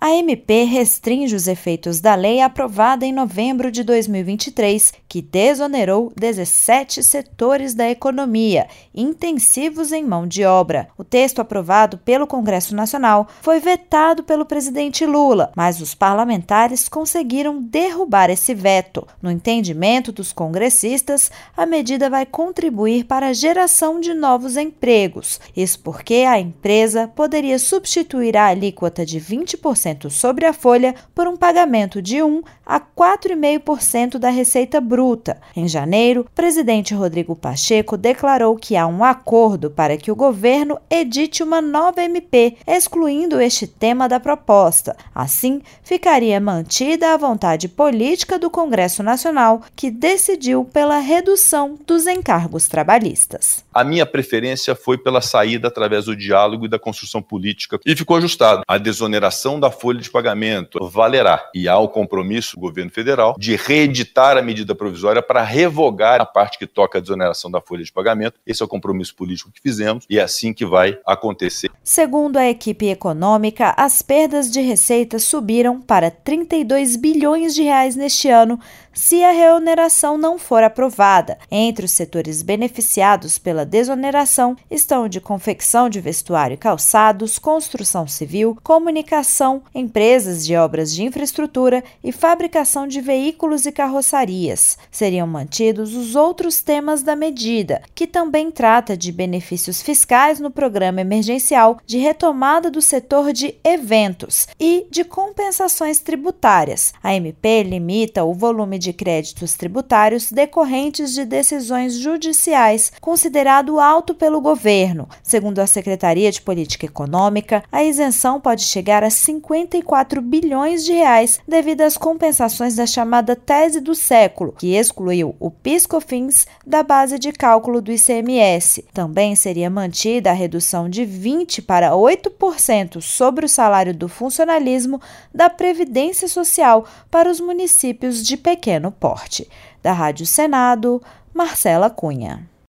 A MP restringe os efeitos da lei aprovada em novembro de 2023, que desonerou 17 setores da economia, intensivos em mão de obra. O texto aprovado pelo Congresso Nacional foi vetado pelo presidente Lula, mas os parlamentares conseguiram derrubar esse veto. No entendimento dos congressistas, a medida vai contribuir para a geração de novos empregos. Isso porque a empresa poderia substituir a alíquota de 20% sobre a folha por um pagamento de 1 a 4,5% da receita bruta. Em janeiro, o presidente Rodrigo Pacheco declarou que há um acordo para que o governo edite uma nova MP, excluindo este tema da proposta. Assim, ficaria mantida a vontade política do Congresso Nacional, que decidiu pela redução dos encargos trabalhistas. A minha preferência foi pela saída através do diálogo e da construção política e ficou ajustado. A desoneração da folha de pagamento valerá e há o compromisso do governo federal de reeditar a medida provisória para revogar a parte que toca a desoneração da folha de pagamento. Esse é o compromisso político que fizemos e é assim que vai acontecer. Segundo a equipe econômica, as perdas de receita subiram para 32 bilhões de reais neste ano, se a reoneração não for aprovada. Entre os setores beneficiados pela desoneração estão o de confecção de vestuário e calçados, construção civil, comunicação, empresas de obras de infraestrutura e fabricação de veículos e carroçarias. Seriam mantidos os outros temas da medida, que também trata de benefícios fiscais no programa emergencial, de retomada do setor de eventos e de compensações tributárias. A MP limita o volume de créditos tributários decorrentes de decisões judiciais, considerado alto pelo governo. Segundo a Secretaria de Política Econômica, a isenção pode chegar a 54 bilhões de reais devido às compensações da chamada tese do século, que excluiu o PIS/COFINS da base de cálculo do ICMS. Também seria mantida a redução de 20% para 8% sobre o salário do funcionalismo da Previdência Social para os municípios de pequeno porte. Da Rádio Senado, Marcela Cunha.